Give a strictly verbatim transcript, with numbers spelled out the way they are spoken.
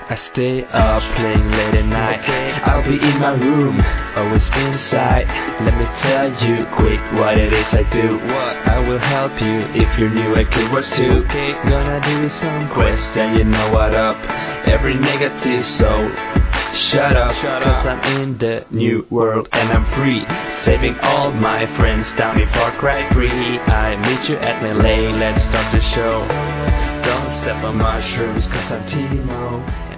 I stay up playing late at night. I'll be in my room, always inside. Let me tell you quick what it is I do. I will help you if you're new at Keywords too. Gonna do some quests and you know what up. Every negative soul, shut up, cause I'm in the new world and I'm free. Saving all my friends down in Far Cry three. I meet you at Melee, let's start the show. Don't step on mushrooms cause I'm Timo.